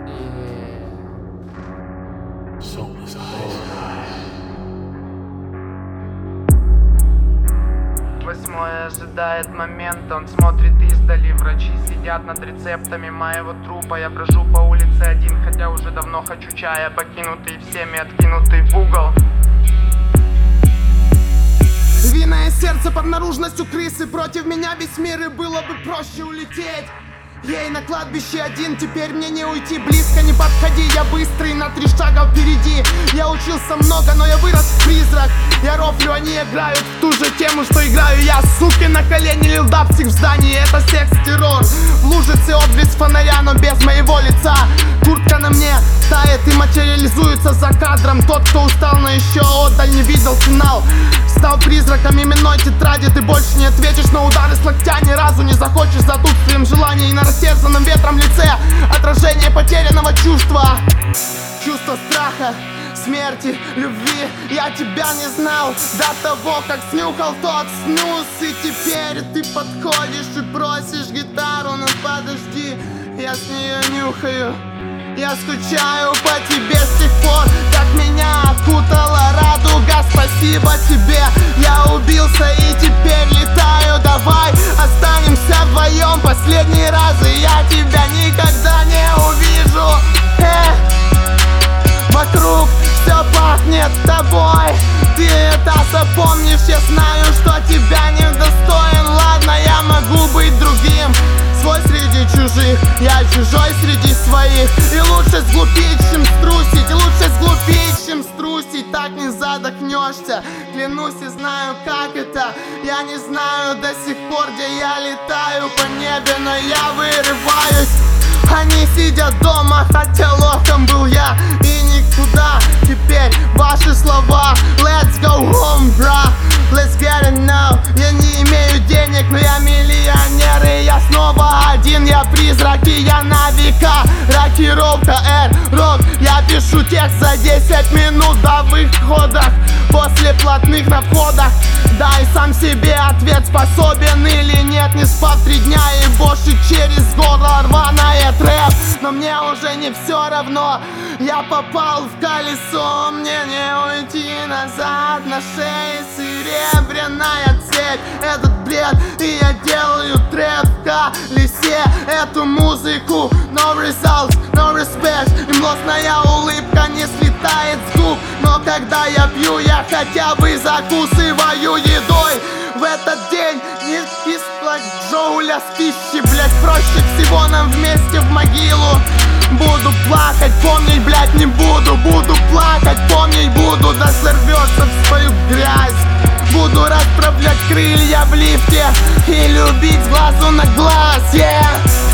Восьмой ожидает момента, он смотрит издали. Врачи сидят над рецептами моего трупа. Я брожу по улице один, хотя уже давно хочу чая. Покинутый всеми, откинутый в угол. Львиное сердце под наружностью крысы. Против меня весь мир, и было бы проще улететь. Ей на кладбище один, теперь мне не уйти. Близко не подходи, я быстрый, на 3 шага впереди. Я учился много, но я вырос в призрак. Я рофлю, они играют в ту же тему, что играю я. Суки на колени, лилдапсик в здании, это секс-террор. В лужице отблеск фонаря, но без моего лица. Куртка на мне тает и материализуется за кадром. Тот, кто устал, но еще отдаль не видел финал. Стал призраком именной тетради. Ты больше не ответишь на удары с локтя. Ни разу не захочешь за отсутствием желания. И на растерзанном ветром лице отражение потерянного чувства. Чувство страха, смерти, любви. Я тебя не знал до того, как снюхал тот снюс. И теперь ты подходишь и просишь гитару. Но подожди, я с нее нюхаю. Я скучаю по тебе с тех пор, как меня окутала радуга. Спасибо тебе, я убился и теперь летаю. Давай останемся вдвоем последний раз, и я тебя никогда не увижу. Вокруг все пахнет тобой. Ты это запомнишь, я знаю, что тебя не достоин. Ладно, я могу быть другим, свой среди чужих, я чужой среди своих. И лучше сглупить, чем струсить. И лучше сглупить, чем струсить. Так не задохнешься, клянусь, и знаю, как это. Я не знаю до сих пор, где я летаю по небе, но я вырываюсь. Они сидят дома, хотя лохом был я и никуда. Теперь ваши слова. Let's go home, bro, let's get it now. Я не имею денег, но я миллионер. И я снова один, я призрак, и я на века. Рокировка, рок. Я пишу текст за 10 минут до выходах. После платных на входах. Дай сам себе ответ, способен или нет. Не спав 3 дня и больше через горло рваное трэп. Но мне уже не все равно, я попал в колесо. Мне не уйти назад, на шее серебряная цепь. Этот бред, и я делаю трэп в колесе. Эту музыку, no results, no respect. И млостная улыбка не слетает с губ. Но когда я пью, я хотя бы закусываю едой. В этот день не кисло джоуля с пищи, блять. Проще всего нам вместе в могилу. Буду плакать, помнить, блять, не буду. Буду плакать, помнить буду. Да сорвется в свою грязь. Буду расправлять крылья в лифте и любить с глазу на глаз, yeah.